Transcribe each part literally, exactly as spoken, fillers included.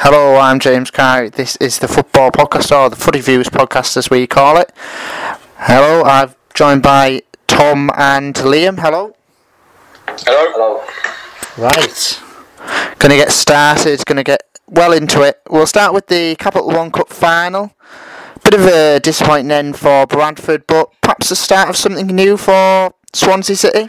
Hello, I'm James Carr. This is the Football Podcast, or the Footy Views Podcast as we call it. Hello, I'm joined by Tom and Liam. Hello. Hello. Hello. Right. Going to get started, going to get well into it. We'll start with the Capital One Cup final. Bit of a disappointing end for Bradford, but perhaps the start of something new for Swansea City.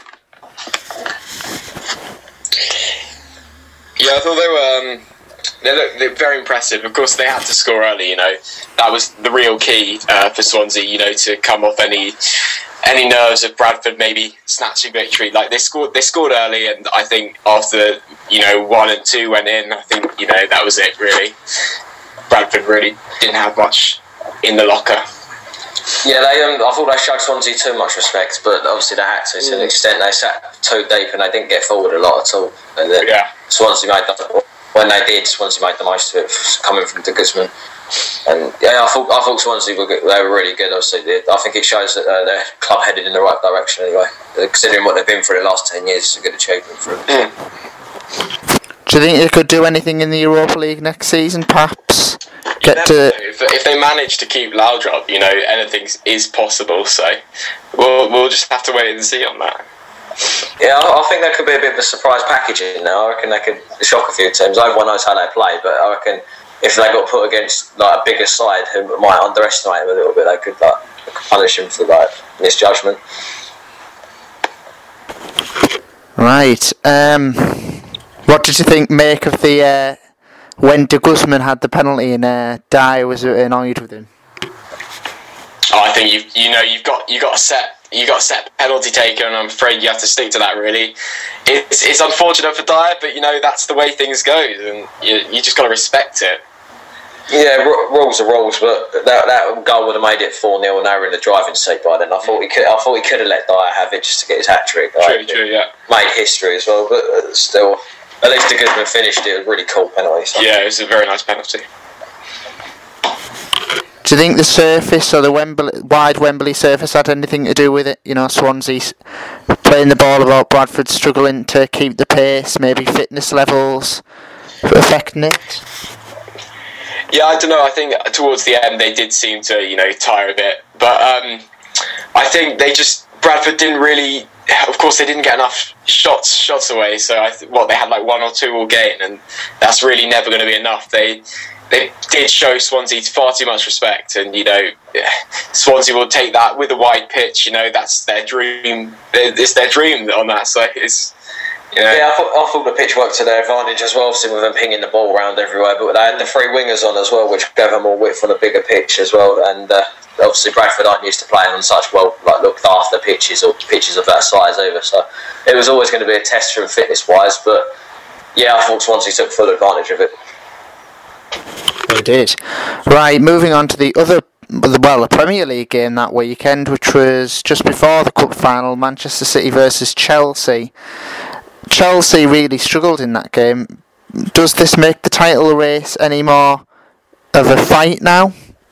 Yeah, I thought they were... Um... They look they're very impressive. Of course, they had to score early. You know, that was the real key uh, for Swansea. You know, to come off any any nerves of Bradford maybe snatching victory. Like they scored, they scored early, and I think after you know one and two went in, I think you know that was it. Really, Bradford really didn't have much in the locker. Yeah, they. Um, I thought they showed Swansea too much respect, but obviously they had to. To mm. an extent, they sat too deep and they didn't get forward a lot at all. And then yeah. Swansea made the. When they did, Swansea made the most of it, coming from De Guzman. And yeah, I thought I thought Swansea were good. They were really good. Obviously, I think it shows that uh, their club headed in the right direction. Anyway, considering what they've been for the last ten years, it's a good achievement for them. Mm. Do you think they could do anything in the Europa League next season? Perhaps get to. If, if they manage to keep Laudrup, you know, anything is possible. So we'll we'll just have to wait and see on that. Yeah, I think there could be a bit of a surprise package in there. I reckon they could shock a few teams. Everyone knows how they play, but I reckon if they got put against like a bigger side who might underestimate them a little bit, they could like punish them for like misjudgment. Right. Um, what did you think? Make of the uh, when De Guzman had the penalty and uh, Dyer was annoyed with him? Oh, I think you you know you've got you got a set. You got a set penalty taker, and I'm afraid you have to stick to that. Really, it's it's unfortunate for Dyer, but you know that's the way things go, and you you just got to respect it. Yeah, r- rules are rules, but that that goal would have made it four nil, and they were in the driving seat by then. I thought he could I thought he could have let Dyer have it just to get his hat trick. True, like, true, yeah. Made history as well, but still, at least De Guzman finished it. It was a really cool penalty. So. Yeah, it was a very nice penalty. Do you think the surface or the Wembley, wide Wembley surface had anything to do with it? You know, Swansea playing the ball about Bradford struggling to keep the pace, maybe fitness levels affecting it? Yeah, I don't know. I think towards the end they did seem to, you know, tire a bit. But um, I think they just, Bradford didn't really, of course they didn't get enough shots shots away. So, I th- what, they had like one or two all game, and that's really never going to be enough. They... They did show Swansea far too much respect, and you know, Swansea will take that with a wide pitch. You know, that's their dream. It's their dream on that. So it's, you know. Yeah, I thought, I thought the pitch worked to their advantage as well, obviously with them pinging the ball around everywhere. But they had the three wingers on as well, which gave them more width on a bigger pitch as well. And uh, obviously Bradford aren't used to playing on such well like looked after pitches or pitches of that size either. So it was always going to be a test for them fitness wise. But yeah, I thought Swansea took full advantage of it. They did. Right, moving on to the other, well, the Premier League game that weekend, which was just before the cup final, Manchester City versus Chelsea. Chelsea really struggled in that game. Does this make the title race any more of a fight now?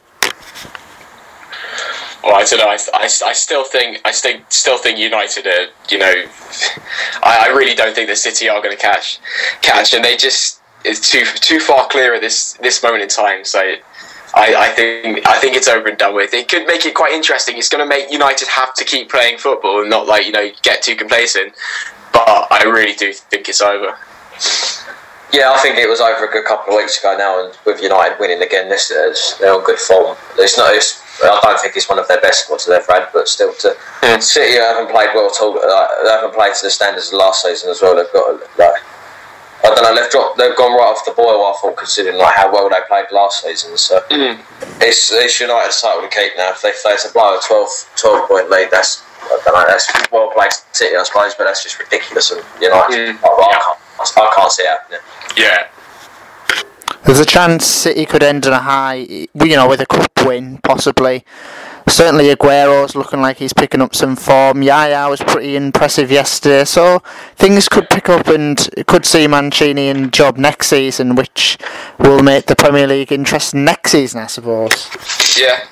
Well, I don't know. I, I, I still think I still still think United are. You know, I, I really don't think that City are going to catch catch, and they just. It's too too far clear at this this moment in time. So I, I think I think it's over and done with. It could make it quite interesting. It's going to make United have to keep playing football and not like you know get too complacent. But I really do think it's over. Yeah, I think it was over a good couple of weeks ago now, and with United winning again, this is, they're on good form. It's not. It's, I don't think it's one of their best squads they've had, but still, to mm. City haven't played well at all. Like, they haven't played to the standards of last season as well. They've got like. I don't know. They've dropped. They've gone right off the boil. I thought, considering like how well they played last season. So mm. it's it's United's title to keep now. If they face a blow a twelve, twelve point lead, that's I don't know. That's well played City, I suppose, but that's just ridiculous. And United, mm. I, I, can't, I can't see it happening. Yeah. There's a chance City could end on a high, you know, with a cup win, possibly. Certainly Aguero's looking like he's picking up some form. Yaya was pretty impressive yesterday, so things could pick up and could see Mancini in job next season, which will make the Premier League interesting next season, I suppose. Yeah.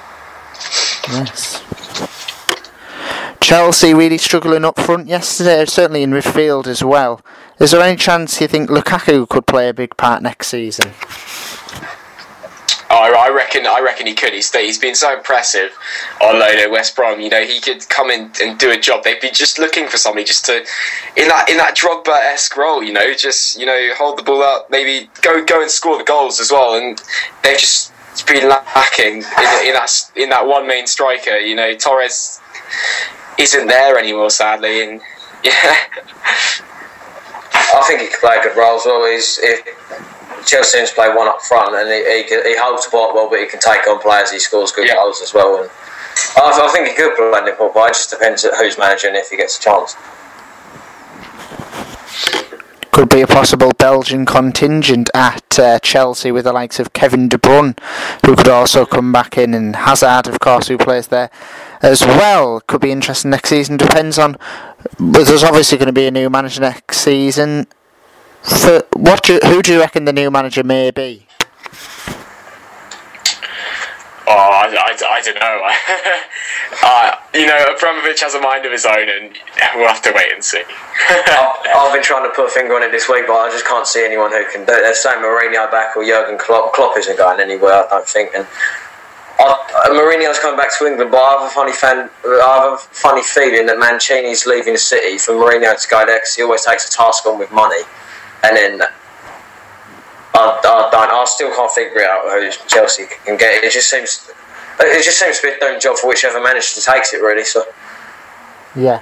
Yes. Chelsea really struggling up front yesterday, certainly in midfield as well. Is there any chance you think Lukaku could play a big part next season? Oh, I reckon. I reckon he could. He's he's been so impressive on loan at West Brom. You know, he could come in and do a job. They'd be just looking for somebody just to in that in that Drogba-esque role. You know, just you know, hold the ball up, maybe go go and score the goals as well. And they've just been lacking in, in that in that one main striker. You know, Torres isn't there anymore, sadly. And yeah, I think he could play a good role as well. He's if. Chelsea teams play one up front, and he, he, he holds the ball well, but he can take on players. He scores good yeah. goals as well. And I, I think he could play Liverpool, but it just depends on who's managing if he gets a chance. Could be a possible Belgian contingent at uh, Chelsea with the likes of Kevin De Bruyne, who could also come back in, and Hazard, of course, who plays there as well. Could be interesting next season. Depends on. But there's obviously going to be a new manager next season. For what do, who do you reckon the new manager may be? Oh, I, I, I don't know. uh, you know, Abramovich has a mind of his own, and we'll have to wait and see. I've, I've been trying to put a finger on it this week, but I just can't see anyone who can do it. They're saying Mourinho back or Jurgen Klopp. Klopp isn't going anywhere, I don't think. And I, Mourinho's coming back to England, but I have a funny fan, I have a funny feeling that Mancini's leaving the City for Mourinho to go there because he always takes a task on with money. And then I, I don't. I still can't figure out who Chelsea can get. It just seems. It just seems to be a done job for whichever manager takes it, really. So. Yeah.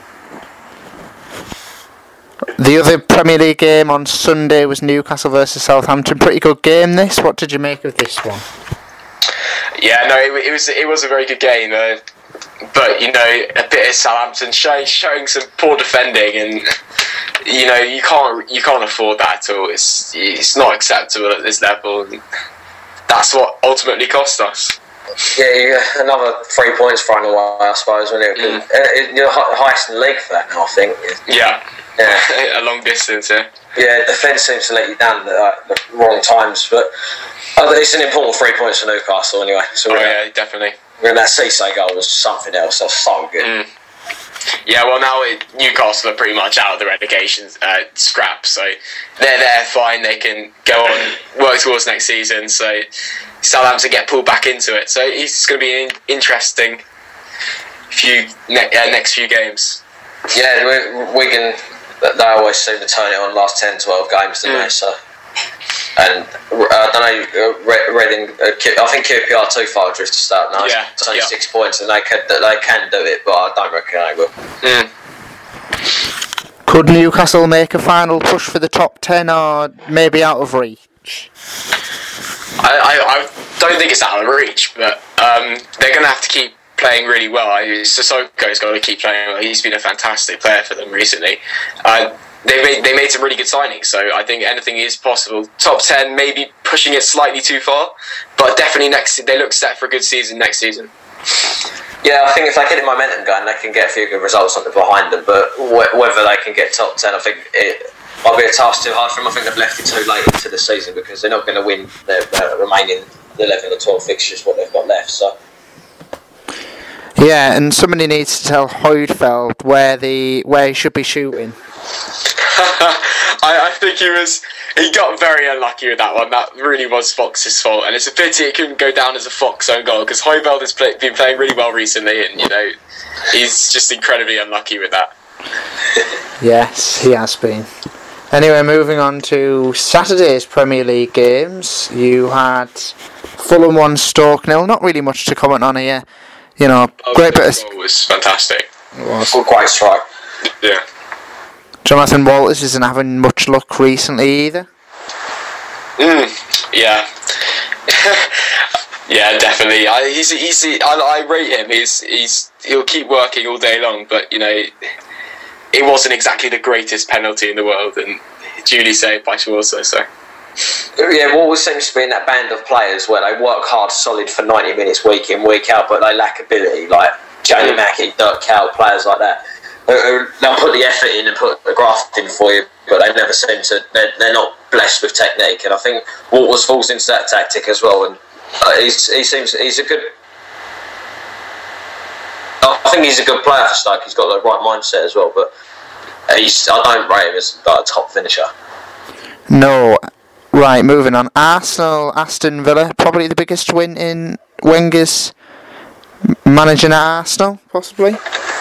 The other Premier League game on Sunday was Newcastle versus Southampton. Pretty good game. This. What did you make of this one? Yeah, no, it, it was it was a very good game. Uh, but you know, a bit of Southampton showing showing some poor defending, and you know you can't you can't afford that at all. It's it's not acceptable at this level, and that's what ultimately cost us. Yeah, yeah, another three points thrown away, I suppose. When it, mm. it, you're highest in the league for that now, I think. Yeah, yeah, a long distance. Yeah, yeah. Defence seems to let you down at uh, the wrong times, but uh, it's an important three points for Newcastle anyway. So oh yeah, gonna, definitely. And that Cisse goal was something else. That's so good. Mm. Yeah, well now it, Newcastle are pretty much out of the relegation uh, scrap, so they're there fine. They can go on, work towards next season. So Southampton get pulled back into it. So it's going to be an interesting few ne- uh, next few games. Yeah, Wigan, they always seem to turn it on last ten, twelve games, don't mm. they? So. And uh, I don't know, Reading. Uh, I think Q P R too far adrift to start now. Yeah, it's only yeah. six points, and they can they can do it, but I don't reckon they will. Mm. Could Newcastle make a final push for the top ten, or maybe out of reach? I, I, I don't think it's out of reach, but um, they're going to have to keep playing really well. Sissoko's got to keep playing well. He's been a fantastic player for them recently. Uh, They made they made some really good signings, so I think anything is possible. Top ten, maybe pushing it slightly too far, but definitely next. They look set for a good season next season. Yeah, I think if they get the momentum going, they can get a few good results on the behind them. But wh- whether they can get top ten, I think it might be a task too hard for them. I think they've left it too late into the season because they're not going to win their uh, remaining eleven or twelve fixtures. What they've got left, so. Yeah, and somebody needs to tell Højlund where the where he should be shooting. I, I think he was. He got very unlucky with that one. That really was Fox's fault, and it's a pity it couldn't go down as a Fox own goal because Højlund has play, been playing really well recently, and you know he's just incredibly unlucky with that. Yes, he has been. Anyway, moving on to Saturday's Premier League games. You had Fulham one, Stoke nil. Not really much to comment on here. You know, oh, great bit of. It was fantastic. It was. Good, quite strike. Yeah. Jonathan Walters isn't having much luck recently either. Mm, yeah. Yeah, definitely. I, he's, he's, I, I rate him. He's, he's, he'll keep working all day long, but, you know, it wasn't exactly the greatest penalty in the world, and duly saved by Schwarzer, so. Yeah, Walters seems to be in that band of players where they work hard, solid for ninety minutes week in, week out, but they lack ability, like Jamie mm. Mackie, Dirk Cow, players like that. They'll put the effort in and put the graft in for you, but they never seem to. They're, they're not blessed with technique, and I think Walters falls into that tactic as well. And uh, he's, he seems he's a good. I think he's a good player for Stoke. He's got the right mindset as well, but he's. I don't rate him as like, a top finisher. No, Right, moving on. Arsenal, Aston Villa, probably the biggest win in Wenger's managing at Arsenal, possibly.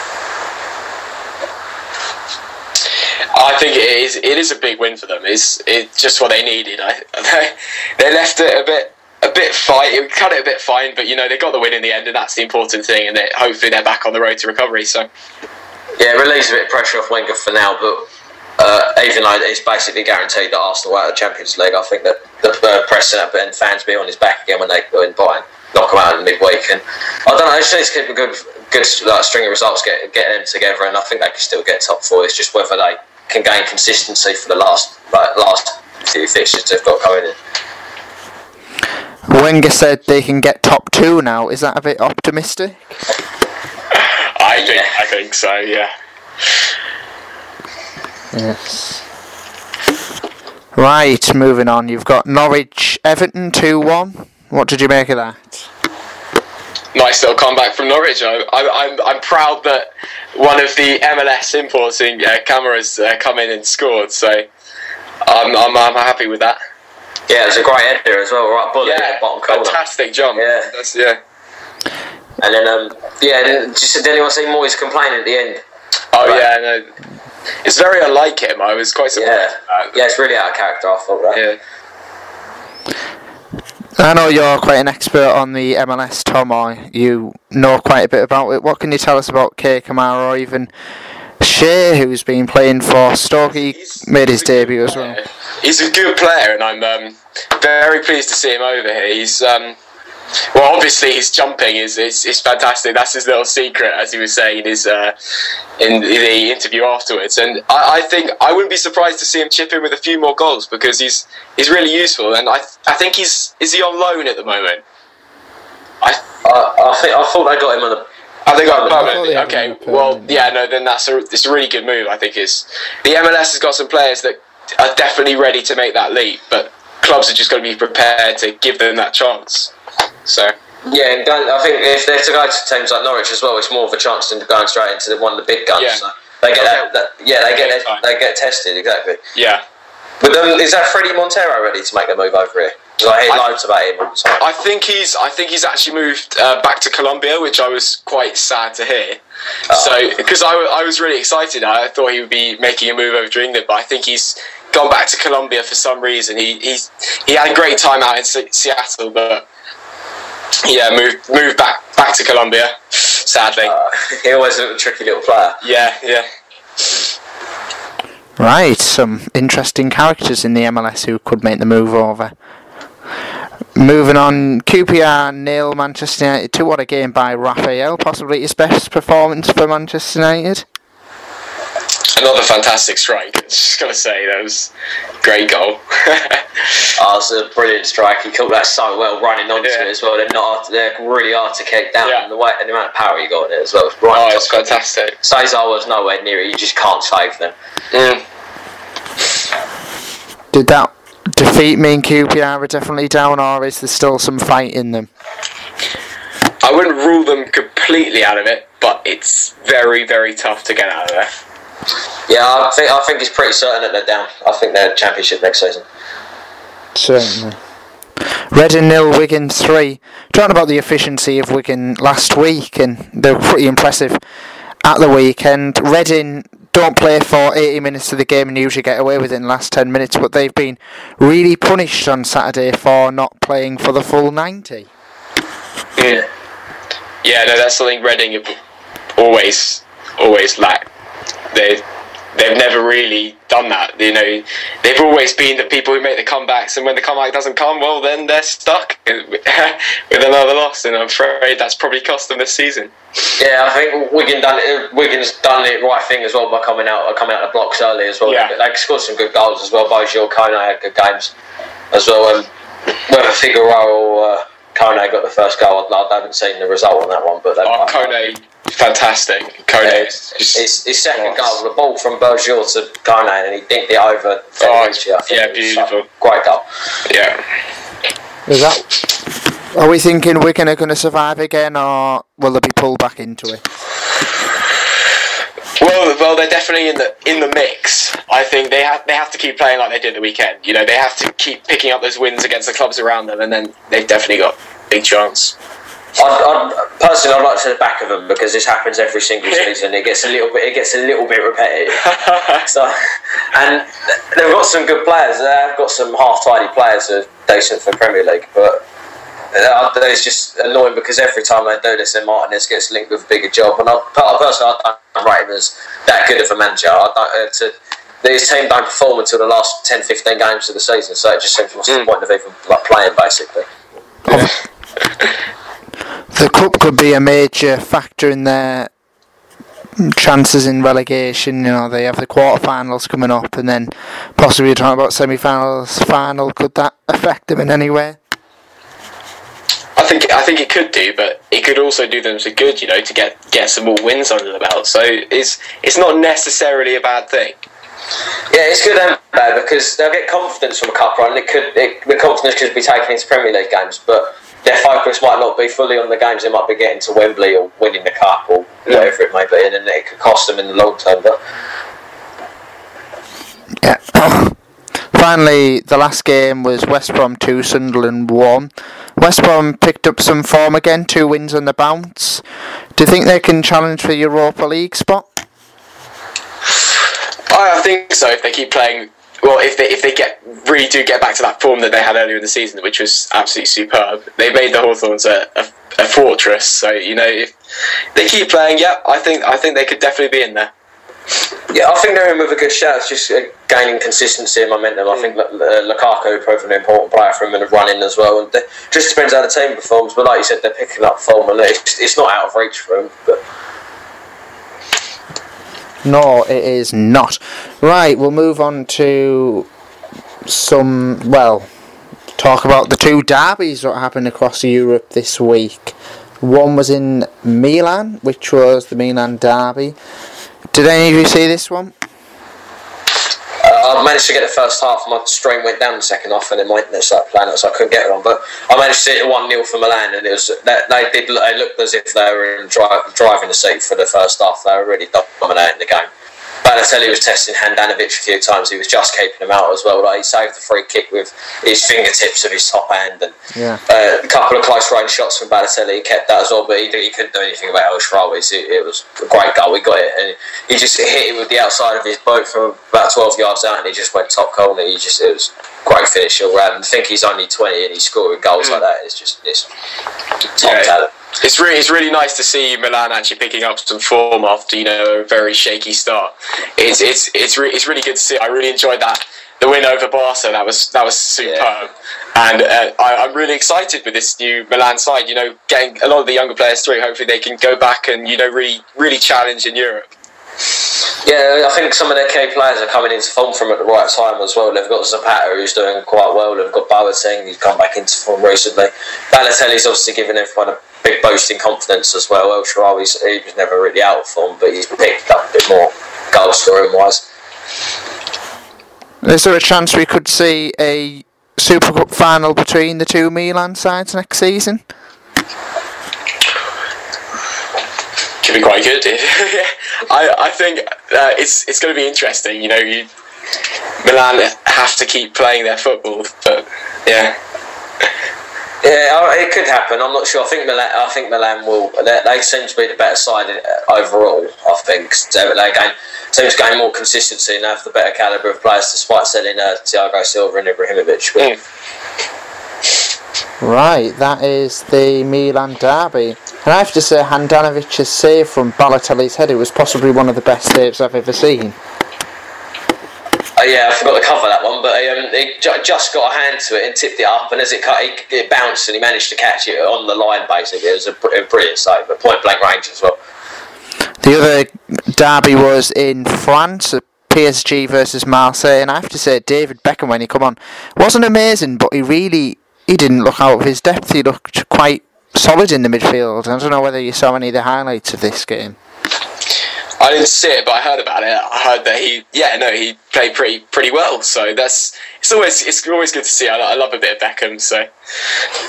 I think it is. It is a big win for them. It's it's just what they needed. I, they, they left it a bit a bit fine. It cut it a bit fine, but you know they got the win in the end, and that's the important thing. And they, hopefully they're back on the road to recovery. So yeah, it relieves a bit of pressure off Wenger for now, but. Uh, even though it's basically guaranteed that Arsenal are out of the Champions League, I think that the uh, press and fans be on his back again when they go in by and knock them out in the midweek. And I don't know, I just need to keep a good, good like, string of results, get get them together, and I think they can still get top four. It's just whether they can gain consistency for the last like, last few fixtures they've got going in. Wenger said they can get top two now. Is that a bit optimistic? I think I think so. Yeah. Yes. Right, moving on. You've got Norwich, Everton two one. What did you make of that? Nice little comeback from Norwich. I, I, I'm I'm proud that one of the M L S importing uh, cameras uh, come in and scored. So I'm, I'm I'm happy with that. Yeah, it was a great header as well. Right, bullet yeah, in the bottom corner. Fantastic jump. Yeah, That's, yeah. And then um yeah, then, just did anyone see Moyes complain at the end? Oh right. yeah, no. It's very unlike him. I was quite surprised. Yeah, yeah, it's really out of character. I thought that. Yeah. I know you're quite an expert on the M L S, Tom, or you know quite a bit about it. What can you tell us about Kay Kamara or even Shea, who's been playing for Stoke? He He's, made his he's debut as well. He's a good player, and I'm um, very pleased to see him over here. He's um, well, obviously his jumping is, is is fantastic. That's his little secret, as he was saying in his uh, in the interview afterwards. And I, I think I wouldn't be surprised to see him chip in with a few more goals because he's he's really useful. And I I think he's is he on loan at the moment? I Uh, I think I thought they got him on the. I think I'm I thought permanent. they had Okay, him on well, permanent. yeah, no, then that's a it's a really good move. I think is the M L S has got some players that are definitely ready to make that leap, but clubs are just going to be prepared to give them that chance. So Yeah, and going, I think if they're to go to teams like Norwich as well, it's more of a chance than going straight into one of the big guns. Yeah. So they get Okay. that, that, yeah, they get Big time. they get tested exactly. yeah, But um, is that Freddie Montero ready to make the move over here? Because I hear I- loads about him all the time. I think he's I think he's actually moved uh, back to Colombia, which I was quite sad to hear. Oh. So because I, w- I was really excited, I thought he would be making a move over to England, but I think he's gone back to Colombia for some reason. He he's, he had a great time out in Se- Seattle, but yeah, moved moved back back to Colombia. Sadly, Uh, he always a tricky little player. yeah, yeah. Right, some interesting characters in the M L S who could make the move over. Moving on, Q P R nil Manchester United two. What a game by Raphael, possibly his best performance for Manchester United. Another fantastic strike. Just gotta say that was a great goal. Oh, it was a brilliant strike. He caught that so well, running onto Yeah. it as well. They're not they're really hard to kick down, Yeah. and the way and the amount of power he got in it as well. Right, Oh, it's fantastic. Cesar was nowhere near it. You just can't save them. Mm. Did that defeat mean Q P R are definitely down, or is there still some fight in them? I wouldn't rule them completely out of it, but it's very, very tough to get out of there. Yeah, I think I think it's pretty certain that they're down. I think they're championship next season. Certainly. Reading nil, Wigan three. Talking about the efficiency of Wigan last week, and they were pretty impressive at the weekend. Reading don't play for eighty minutes of the game and usually get away with it in the last ten minutes, but they've been really punished on Saturday for not playing for the full ninety. Mm. Yeah, no, that's something Reading have always, always lacked. They, they've never really done that. You know, they've always been the people who make the comebacks, and when the comeback doesn't come, well, then they're stuck with another loss, and I'm afraid that's probably cost them this season. Yeah, I think Wigan done it, Wigan's done the right thing as well by coming out coming out of the blocks early as well. Yeah. They, they scored some good goals as well. Both Gil Kone had good games as well. Um, whether Figueroa or uh, Kone got the first goal, I, I haven't seen the result on that one. But they, Oh, Kone, fantastic. Kone, Yeah, is just his, his second class. goal, the ball from Bergeron to Kone, and he dinked it over. Oh, Federici, I think. yeah, It was beautiful. a Great goal. Yeah. Is that? Are we thinking Wigan are going to survive again, or will they be pulled back into it? Well, Well, well, they're definitely in the in the mix. I think they have they have to keep playing like they did the weekend. You know, they have to keep picking up those wins against the clubs around them, and then they've definitely got a big chance. I'd, I'd, personally, I'd like to see the back of them because this happens every single season. It gets a little bit, it gets a little bit repetitive. So, and they've got some good players. They've got some half-tidy players that are decent for the Premier League, but it's just annoying because every time they do this, then Martinez gets linked with a bigger job. And I, personally, I don't rate him as that good of a manager. I don't. Uh, to, his team don't perform until the last ten, fifteen games of the season, so it just seems what's mm. the point of even like playing, basically. Yeah. The cup could be a major factor in their chances in relegation. You know, they have the quarterfinals coming up, and then possibly talking about semi-finals, final. Could that affect them in any way? I think I think it could do, but it could also do them some good. You know, to get, get some more wins under the belt. So it's it's not necessarily a bad thing. Yeah, it's good and bad because they'll get confidence from a cup run. It could it, the confidence could be taken into Premier League games, but their focus might not be fully on the games. They might be getting to Wembley or winning the cup or whatever it may be, and then it could cost them in the long term. But yeah. Finally, the last game was West Brom two, Sunderland one. West Brom picked up some form again, two wins on the bounce. Do you think they can challenge for the Europa League spot? I think so. If they keep playing. Well, if they if they get really do get back to that form that they had earlier in the season, which was absolutely superb, they made the Hawthorns a, a, a fortress. So you know, if they keep playing, yeah, I think I think they could definitely be in there. Yeah, I think they're in with a good shout. It's just uh, gaining consistency and momentum. I think uh, Lukaku proved an important player for him in the running as well. And it just depends how the team performs. But like you said, they're picking up form, and it's, it's not out of reach for them. But no, it is not. Right, we'll move on to some, well, talk about the two derbies that happened across Europe this week. One was in Milan, which was the Milan derby. Did any of you see this one? Uh, I managed to get the first half. My stream went down the second half, and then my internet started playing it, so I couldn't get it on. But I managed to see it one nil for Milan, and it was they, they did. They looked as if they were in drive, driving the seat for the first half. They were really dominating the game. Balotelli was testing Handanovic a few times. He was just keeping him out as well. Like, he saved the free kick with his fingertips of his top hand, and yeah. uh, a couple of close range shots from Balotelli. He kept that as well, but he, he couldn't do anything about El Shaarawy. It, it was a great goal. We got it, and he just hit it with the outside of his boot from about twelve yards out, and he just went top corner. He just it was a great finish all round. I think he's only twenty, and he's scoring goals mm. like that. It's just it's top yeah. talent. It's really, it's really nice to see Milan actually picking up some form after, you know, a very shaky start. It's it's it's, re- it's really good to see. I really enjoyed that the win over Barca. That was that was superb, yeah. and uh, I, I'm really excited with this new Milan side. You know, getting a lot of the younger players through. Hopefully, they can go back and you know really really challenge in Europe. Yeah, I think some of their key players are coming into form from at the right time as well. They've got Zapata, who's doing quite well. They've got Boateng, who's come back into form recently. Balotelli's obviously giving everyone a big boost in confidence as well. El Shaarawy, he was never really out of form, but he's picked up a bit more goal scoring wise. Is there a chance we could see a Super Cup final between the two Milan sides next season? Could be quite good. I I think uh, it's it's going to be interesting. You know, you, Milan have to keep playing their football, but yeah. Yeah, it could happen. I'm not sure. I think Milan. I think Milan will. They, they seem to be the better side overall. I think they gain seems to gain more consistency and have the better calibre of players, despite selling uh, Thiago Silva and Ibrahimovic. But, mm. Right, that is the Milan derby. And I have to say, Handanovic's save from Balotelli's head, it was possibly one of the best saves I've ever seen. Uh, yeah, I forgot to cover that one, but um, he j- just got a hand to it and tipped it up, and as it cut, it, it bounced and he managed to catch it on the line, basically. It was a, a brilliant save, but point blank range as well. The other derby was in France, P S G versus Marseille, and I have to say, David Beckham, when he come on, wasn't amazing, but he really, he didn't look out of his depth. He looked quite solid in the midfield. I don't know whether you saw any of the highlights of this game. I didn't see it, but I heard about it. I heard that he, yeah, no, he played pretty, pretty well. So that's it's always, it's always good to see. I, I love a bit of Beckham. So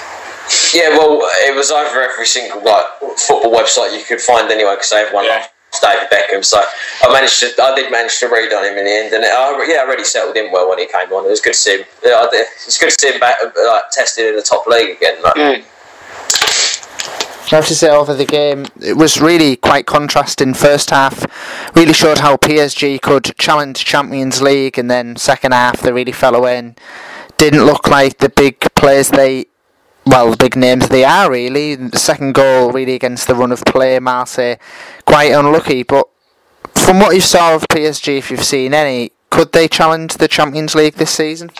yeah, well, it was over every single like football website you could find anyway, because everyone yeah. David Beckham. So I managed to, I did manage to read on him in the end, and I, yeah, I really settled in well when he came on. It was good to see him. Yeah, it's good to see him back, like, tested in the top league again. Like. Mm. I have to say, over the game, it was really quite contrasting. First half really showed how P S G could challenge Champions League, and then second half they really fell away and didn't look like the big players they, well, the big names they are really. The second goal really against the run of play, Marseille, quite unlucky. But from what you saw of P S G, if you've seen any, could they challenge the Champions League this season?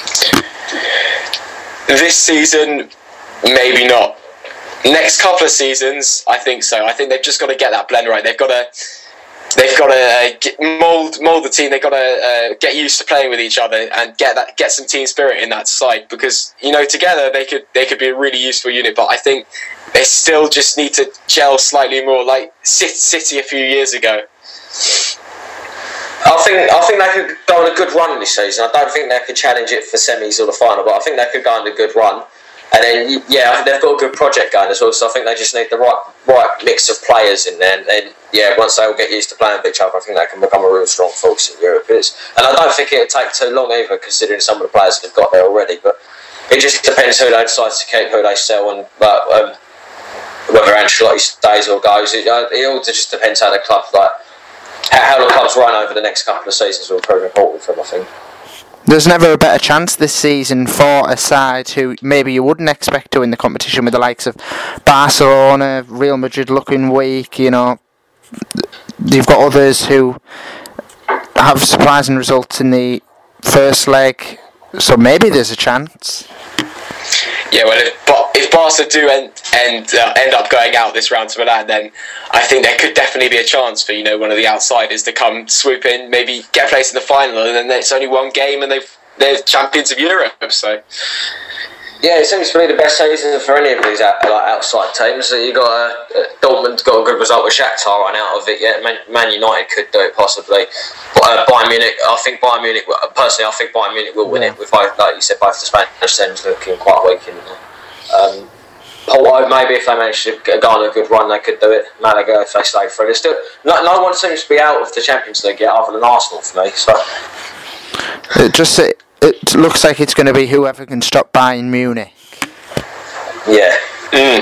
This season, maybe not. Next couple of seasons, I think so. I think they've just got to get that blend right. They've got to, they've got to uh, mold mold the team. They've got to uh, get used to playing with each other and get that get some team spirit in that side. Because you know, together they could they could be a really useful unit. But I think they still just need to gel slightly more, like City a few years ago. I think I think they could go on a good run this season. I don't think they could challenge it for semis or the final, but I think they could go on a good run. And then, yeah, they've got a good project going as well, so I think they just need the right right mix of players in there. And then, yeah, once they all get used to playing with each other, I think they can become a real strong force in Europe. It's, and I don't think it'll take too long either, considering some of the players they've got there already. But it just depends who they decide to keep, who they sell, and but, um, whether Ancelotti stays or goes. It, it all just depends how the club, like, how, how the clubs run over the next couple of seasons will prove important for them, I think. There's never a better chance this season for a side who maybe you wouldn't expect to win the competition, with the likes of Barcelona, Real Madrid looking weak. You know, you've got others who have surprising results in the first leg, so maybe there's a chance. Yeah, well, if, if Barca do end end, uh, end up going out this round to Milan, then I think there could definitely be a chance for, you know, one of the outsiders to come swoop in, maybe get a place in the final, and then it's only one game and they've they're champions of Europe. So yeah, it seems to be the best season for any of these out, like outside teams. You got uh, Dortmund got a good result with Shakhtar run out of it. Yeah, Man, Man United could do it possibly. But uh, Bayern Munich, I think Bayern Munich. Personally, I think Bayern Munich will win yeah. it. With both, like you said, both the Spanish teams looking quite weak. In, um, Porto, maybe if they manage to go on a good run, they could do it. Malaga, if they stay through, there's still no, no one seems to be out of the Champions League yet, other than Arsenal for me. So it just. It, It looks like it's going to be whoever can stop Bayern Munich. Yeah. Mm.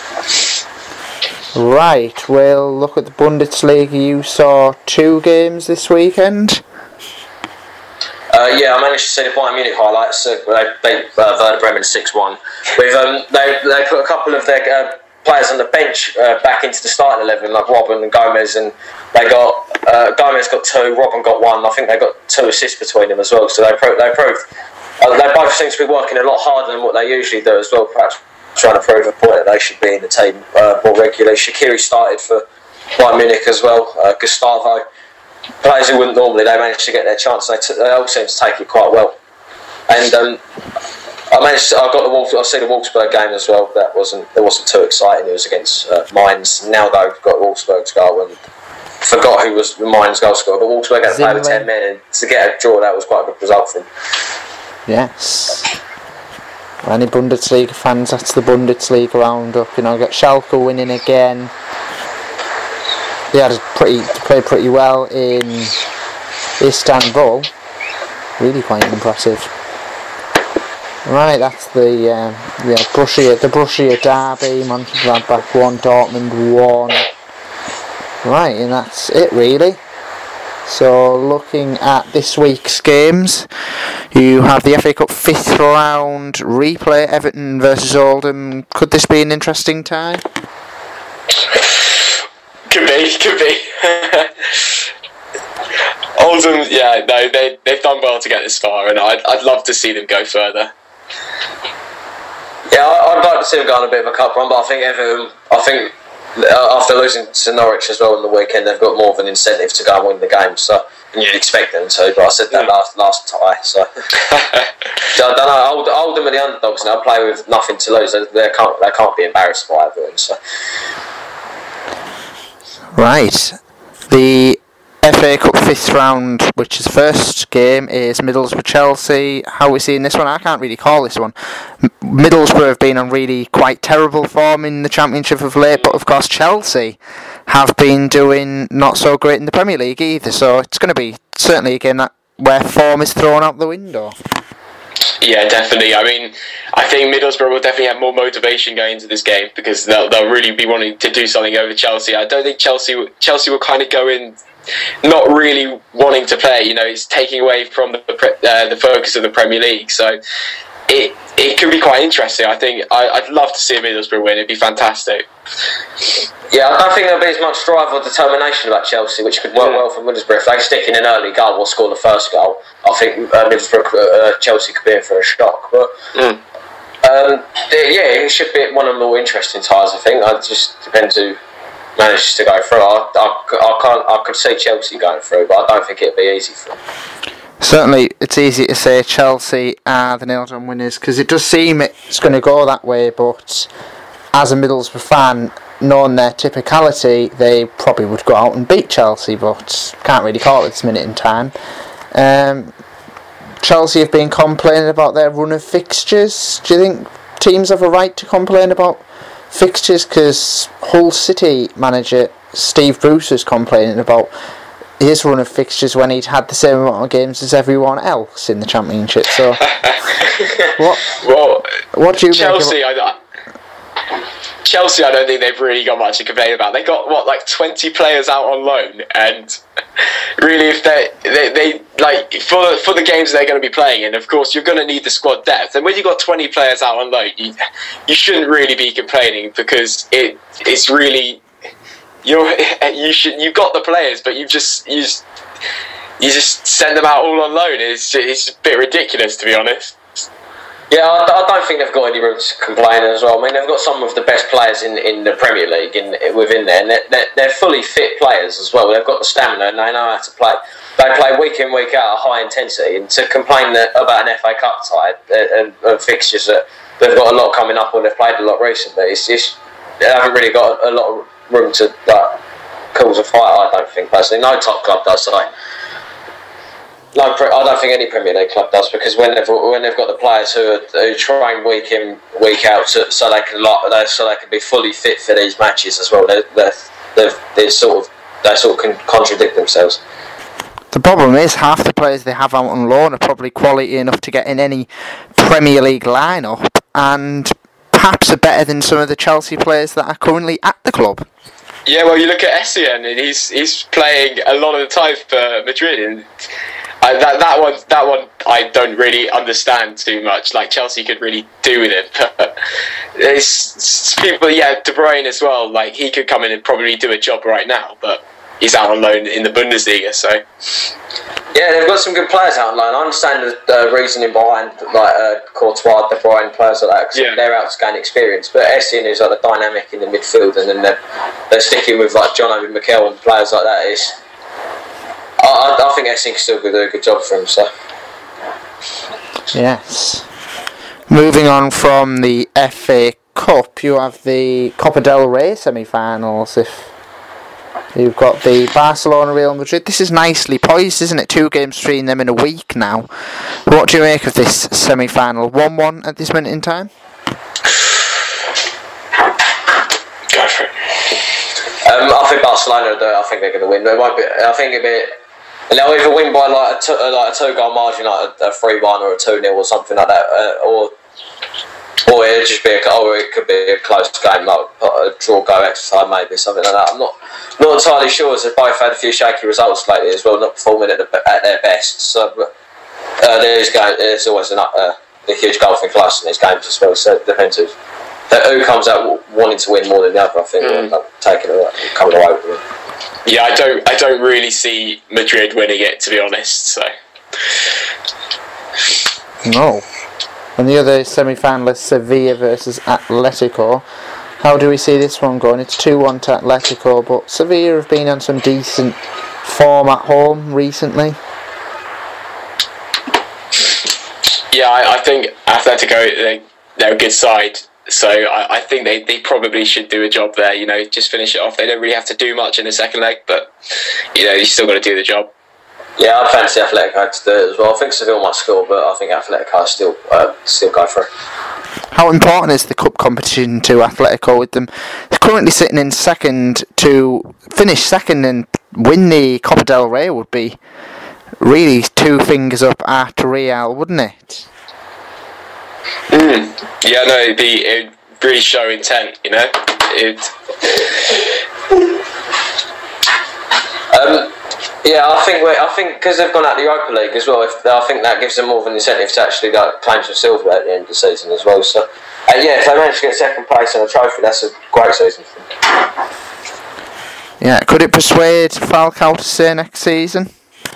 Right, we'll look at the Bundesliga. You saw two games this weekend? Uh, yeah, I managed to see the Bayern Munich highlights. Uh, they beat uh, Werder Bremen six one. With um, they they put a couple of their uh, players on the bench uh, back into the starting eleven, like Robben and Gomez, and they got uh, Gomez got two, Robben got one. I think they got two assists between them as well. So they pro- they proved uh, they both seem to be working a lot harder than what they usually do as well. Perhaps trying to prove a point that they should be in the team uh, more regularly. Shaqiri started for Bayern Munich as well. Uh, Gustavo, players who wouldn't normally, they managed to get their chance. They, t- they all seem to take it quite well. And um, I managed. To, I got the Wolf. I see the Wolfsburg game as well. That wasn't. It wasn't too exciting. It was against uh, Mainz. Now though, got Wolfsburg's goal and forgot who was Mainz goal scorer. But Wolfsburg had to play with ten men, and to get a draw, that was quite a good result for them. Yes. Any Bundesliga fans, that's the Bundesliga roundup. You know, got Schalke winning again. They had a pretty played pretty well in Istanbul. Really quite impressive. Right, that's the um, yeah, Borussia, the Borussia derby. Mönchengladbach one, Dortmund one. Right, and that's it really. So looking at this week's games, you have the F A Cup fifth round replay, Everton versus Oldham. Could this be an interesting tie? Could be, could be. Oldham, yeah, no, they they've done well to get this far, and I'd I'd love to see them go further. Yeah, I'd like to see them go on a bit of a cup run, but I think Everton, I think after losing to Norwich as well on the weekend, they've got more of an incentive to go and win the game. So, and you'd expect them to, but I said that last last tie. So, so I don't know. Old, Oldham are the underdogs now. Play with nothing to lose. They, they can't they can't be embarrassed by Everton. So, right, the F A Cup fifth round, which is first game, is Middlesbrough Chelsea. How are we seeing this one? I can't really call this one. M- Middlesbrough have been on really quite terrible form in the Championship of late, but of course Chelsea have been doing not so great in the Premier League either, so it's going to be certainly a game that where form is thrown out the window. Yeah, definitely. I mean, I think Middlesbrough will definitely have more motivation going into this game because they'll, they'll really be wanting to do something over Chelsea. I don't think Chelsea Chelsea will kind of go in not really wanting to play. You know, it's taking away from the uh, the focus of the Premier League. So it it could be quite interesting. I think I, I'd love to see a Middlesbrough win. It'd be fantastic. Yeah, I don't think there'll be as much drive or determination about Chelsea, which could work well for Middlesbrough. If they stick in an early goal or score the first goal, I think uh, Middlesbrough, uh, Chelsea could be in for a shock. But mm. um, yeah, it should be one of the more interesting ties, I think. It just depends who manages to go through. I, I, I, can't, I could see Chelsea going through, but I don't think it'd be easy for them. Certainly, it's easy to say Chelsea are the nailed-on winners because it does seem it's going to go that way, but as a Middlesbrough fan, knowing their typicality, they probably would go out and beat Chelsea, but can't really call it this minute in time. Um, Chelsea have been complaining about their run of fixtures. Do you think teams have a right to complain about fixtures? Because Hull City manager Steve Bruce was complaining about his run of fixtures when he'd had the same amount of games as everyone else in the Championship. So, what? Well, what do you Chelsea? make of I, Chelsea, I don't think they've really got much to complain about. They got what, like twenty players out on loan, and really, if they they, they like for for the games they're going to be playing in, of course, you're going to need the squad depth. And when you've got twenty players out on loan, you you shouldn't really be complaining because it it's really you're you should you've got the players, but you just you just, you just send them out all on loan. It's it's a bit ridiculous, to be honest. Yeah, I, I don't think they've got any room to complain as well. I mean, they've got some of the best players in, in the Premier League in, within there, and they're, they're, they're fully fit players as well. They've got the stamina and they know how to play. They play week in, week out at high intensity, and to complain that, about an F A Cup tie and, and fixtures that they've got a lot coming up or they've played a lot recently, it's just, they haven't really got a lot of room to like, cause a fight, I don't think, personally. No top club does, so like, No, I don't think any Premier League club does, because when they've when they've got the players who are who train week in, week out, to, so they can so they can be fully fit for these matches as well. They they they sort of they sort of can contradict themselves. The problem is half the players they have out on loan are probably quality enough to get in any Premier League lineup, and perhaps are better than some of the Chelsea players that are currently at the club. Yeah, well, you look at Essien, and he's he's playing a lot of the time for Madrid, and I, that that one that one I don't really understand too much. Like Chelsea could really do with it, but it's, it's people. Yeah, De Bruyne as well. Like he could come in and probably do a job right now, but he's out on loan in the Bundesliga. So yeah, they've got some good players out on loan. I understand the uh, reasoning behind like uh, Courtois, De Bruyne, players like that, because yeah. they're out to gain experience. But Essien is like the dynamic in the midfield, and then they're, they're sticking with like John Obi Mikel and players like that. Is I, I think Essien can still do a good job for him. So yes. Moving on from the F A Cup, you have the Copa del Rey semi-finals. If you've got the Barcelona Real Madrid, this is nicely poised, isn't it? Two games between them in a week now. What do you make of this semi-final? one one at this minute in time? Go for it. Um, I think Barcelona will do it. I think they're going to win. It won't be. I think it'll be. They'll either win by like a, two, like a two-goal margin, like a three one or a two nil or something like that, uh, or or it'll just be a, or it could be a close game, like a draw, go extra time, maybe something like that. I'm not not entirely sure, as they've both had a few shaky results lately as well, not performing at, the, at their best. So uh, there's going, there's always an, uh, a huge golfing class in these games as well. So it depends who, who comes out wanting to win more than the other. I think mm. like, taking it, coming away with it. Yeah, I don't. I don't really see Madrid winning it, to be honest. So no. And the other semi-final is Sevilla versus Atletico. How do we see this one going? It's two one to Atletico, but Sevilla have been on some decent form at home recently. Yeah, I, I think Atletico, they, they're a good side. So I, I think they, they probably should do a job there. You know, just finish it off. They don't really have to do much in the second leg, but you know, you still got to do the job. Yeah, I fancy Atletico to do it as well. I think Seville might score, but I think Atletico still uh, still go for it. How important is the cup competition to Atletico with them? They're currently sitting in second. To finish second and win the Copa del Rey would be really two fingers up at Real, wouldn't it? Mm. Yeah, no, it'd be it'd really show intent, you know. It. Um. Yeah, I think we I think because they've gone out the Europa League as well. If I think that gives them more of an incentive to actually like, claim some silver at the end of the season as well. So, uh, yeah, if they manage to get second place and a trophy, that's a great season for them. Yeah, could it persuade Falcao to stay next season?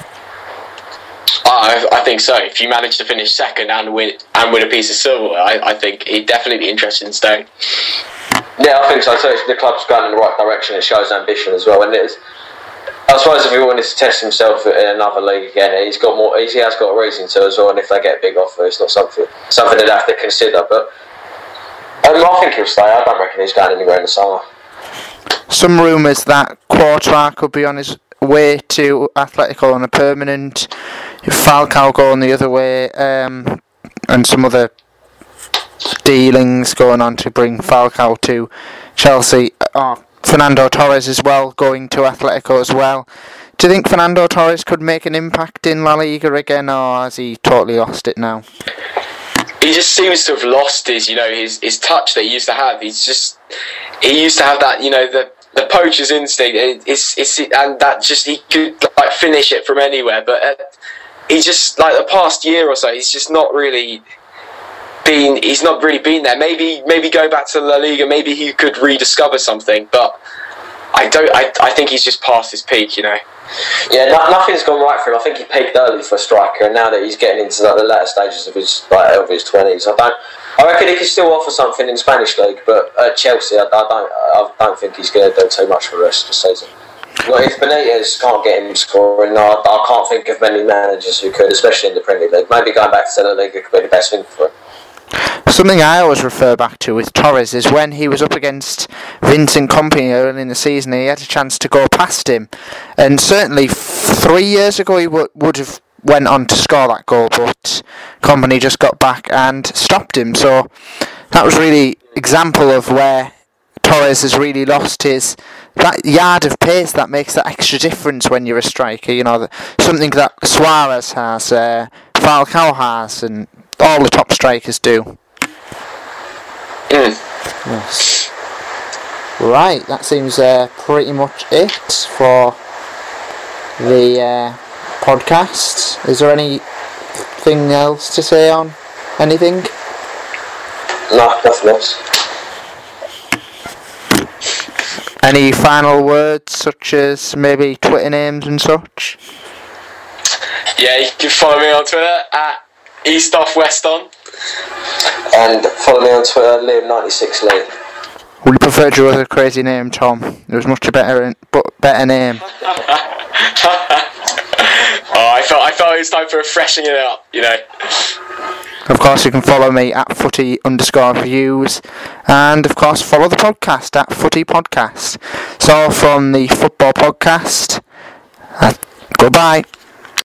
I, I think so. If you manage to finish second and win and win a piece of silver, I, I think he'd definitely be interested in staying. Yeah, I think so. So the club's going in the right direction. It shows ambition as well, and it is. I suppose if he wanted to test himself in another league again, he's got more. He has got a reason to as well. And if they get a big offer, it's not something something they'd have to consider. But um, I think he'll stay. I don't reckon he's going anywhere in the summer. Some rumours that Courtois could be on his way to Atletico on a permanent. If Falcao going the other way, um, and some other dealings going on to bring Falcao to Chelsea. Oh, Fernando Torres as well, going to Atletico as well. Do you think Fernando Torres could make an impact in La Liga again, or has he totally lost it now? He just seems to have lost his, you know, his, his touch that he used to have. He's just, he used to have that, you know, the the poacher's instinct. It's it's and that just he could like finish it from anywhere. But uh, he just like the past year or so, he's just not really been. He's not really been there. Maybe maybe go back to La Liga. Maybe he could rediscover something. But I don't. I I think he's just past his peak. You know. Yeah, no, nothing's gone right for him. I think he peaked early for a striker, and now that he's getting into like, the latter stages of his like, of his twenties, I don't. I reckon he can still offer something in the Spanish league, but at Chelsea, I, I don't. I don't think he's going to do too much for the rest of the season. Well, if Benitez can't get him scoring, no, I, I can't think of many managers who could, especially in the Premier League. Maybe going back to the league could be the best thing for him. Something I always refer back to with Torres is when he was up against Vincent Kompany early in the season, he had a chance to go past him, and certainly f- three years ago he w- would have went on to score that goal, but Kompany just got back and stopped him. So that was really example of where Torres has really lost his that yard of pace that makes that extra difference when you're a striker. You know, the, something that Suarez has, uh, Falcao has, and all the top strikers do. Mm. Yes. Right, that seems uh, pretty much it for the uh, podcast. Is there anything else to say on anything? No, nothing else. Any final words, such as maybe Twitter names and such? Yeah, you can follow me on Twitter at East Off West On. And follow me on Twitter, Liam ninety-six Lee. Would you prefer your other crazy name, Tom? It was much a better, but better name. oh, I felt I felt it was time for freshening it up, you know. Of course, you can follow me at footy underscore views, and of course, follow the podcast at Footy Podcast. So, from the Football Podcast, uh, goodbye.